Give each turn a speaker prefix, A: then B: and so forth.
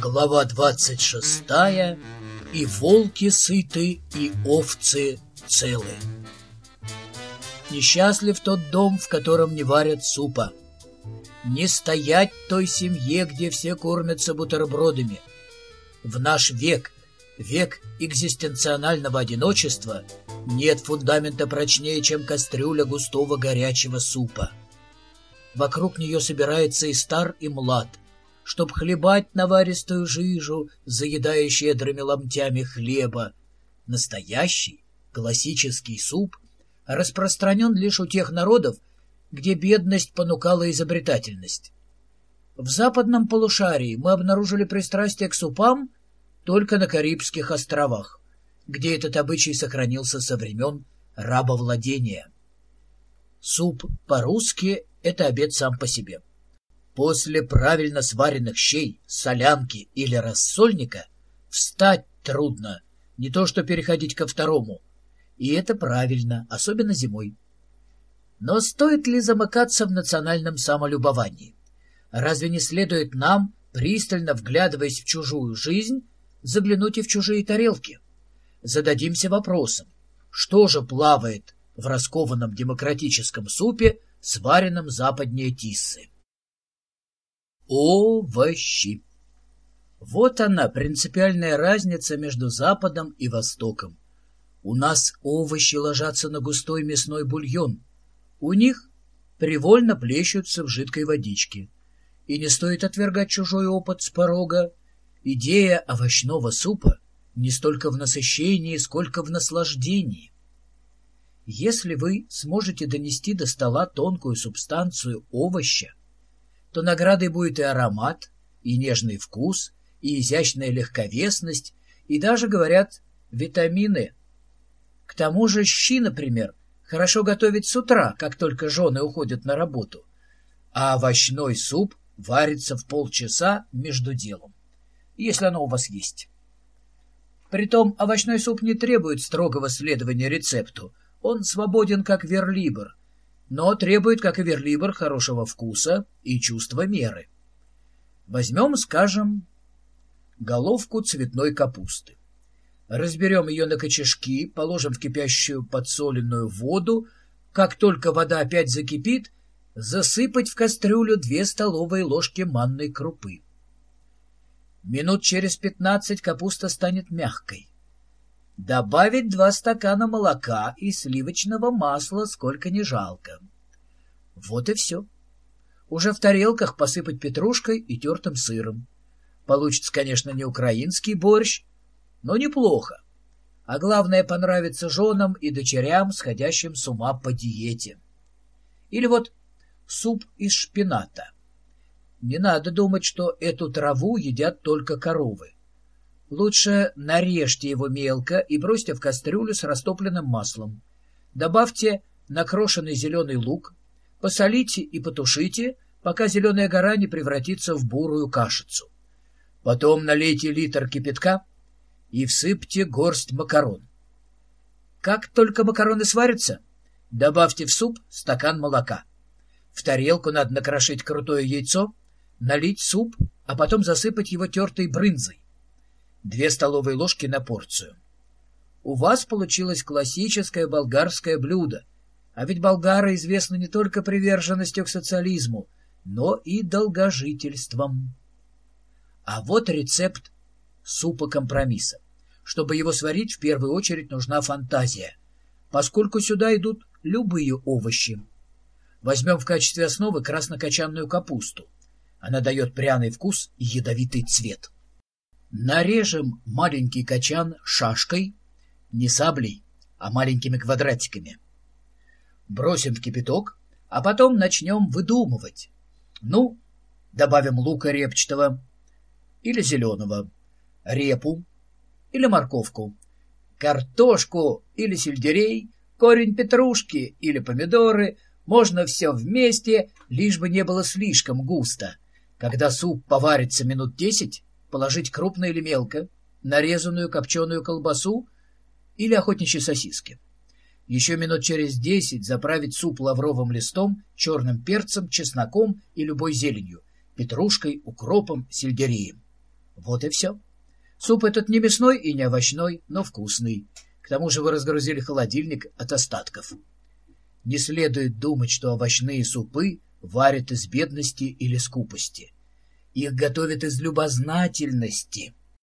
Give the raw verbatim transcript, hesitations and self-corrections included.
A: Глава двадцать шестая. И волки сыты, и овцы целы. Несчастлив тот дом, в котором не варят супа. Не стоять той семье, где все кормятся бутербродами. В наш век, век экзистенционального одиночества, нет фундамента прочнее, чем кастрюля густого горячего супа. Вокруг нее собирается и стар, и млад, чтоб хлебать наваристую жижу, заедая щедрыми ломтями хлеба. Настоящий классический суп распространен лишь у тех народов, где бедность понукала изобретательность. В западном полушарии мы обнаружили пристрастие к супам только на Карибских островах, где этот обычай сохранился со времен рабовладения. Суп по-русски — это обед сам по себе. После правильно сваренных щей, солянки или рассольника встать трудно, не то что переходить ко второму. И это правильно, особенно зимой. Но стоит ли замыкаться в национальном самолюбовании? Разве не следует нам, пристально вглядываясь в чужую жизнь, заглянуть и в чужие тарелки? Зададимся вопросом, что же плавает в раскованном демократическом супе, сваренном западнее Тиссы? Овощи. Вот она, принципиальная разница между Западом и Востоком. У нас овощи ложатся на густой мясной бульон. У них привольно плещутся в жидкой водичке. И не стоит отвергать чужой опыт с порога. Идея овощного супа не столько в насыщении, сколько в наслаждении. Если вы сможете донести до стола тонкую субстанцию овоща, то наградой будет и аромат, и нежный вкус, и изящная легковесность, и даже, говорят, витамины. К тому же щи, например, хорошо готовить с утра, как только жены уходят на работу, а овощной суп варится в полчаса между делом, если оно у вас есть. Притом овощной суп не требует строгого следования рецепту, он свободен, как верлибр, но требует, как и верлибр, хорошего вкуса и чувства меры. Возьмем, скажем, головку цветной капусты. Разберем ее на кочешки, положим в кипящую подсоленную воду. Как только вода опять закипит, засыпать в кастрюлю две столовые ложки манной крупы. Минут через пятнадцать капуста станет мягкой. Добавить два стакана молока и сливочного масла, сколько не жалко. Вот и все. Уже в тарелках посыпать петрушкой и тертым сыром. Получится, конечно, не украинский борщ, но неплохо. А главное, понравится женам и дочерям, сходящим с ума по диете. Или вот суп из шпината. Не надо думать, что эту траву едят только коровы. Лучше нарежьте его мелко и бросьте в кастрюлю с растопленным маслом. Добавьте накрошенный зеленый лук, посолите и потушите, пока зеленая гора не превратится в бурую кашицу. Потом налейте литр кипятка и всыпьте горсть макарон. Как только макароны сварятся, добавьте в суп стакан молока. В тарелку надо накрошить крутое яйцо, налить суп, а потом засыпать его тертой брынзой. Две столовые ложки на порцию. У вас получилось классическое болгарское блюдо, а ведь болгары известны не только приверженностью к социализму, но и долгожительством. А вот рецепт супа-компромисса. Чтобы его сварить, в первую очередь нужна фантазия, поскольку сюда идут любые овощи. Возьмем в качестве основы краснокочанную капусту. Она дает пряный вкус и ядовитый цвет. Нарежем маленький качан шашкой, не саблей, а маленькими квадратиками. Бросим в кипяток, а потом начнем выдумывать. Ну, добавим лука репчатого или зеленого, репу или морковку, картошку или сельдерей, корень петрушки или помидоры. Можно все вместе, лишь бы не было слишком густо. Когда суп поварится минут десять, положить крупно или мелко нарезанную копченую колбасу или охотничьи сосиски. Еще минут через десять заправить суп лавровым листом, черным перцем, чесноком и любой зеленью, петрушкой, укропом, сельдереем. Вот и все. Суп этот не мясной и не овощной, но вкусный. К тому же вы разгрузили холодильник от остатков. Не следует думать, что овощные супы варят из бедности или скупости. Их готовят из любознательности.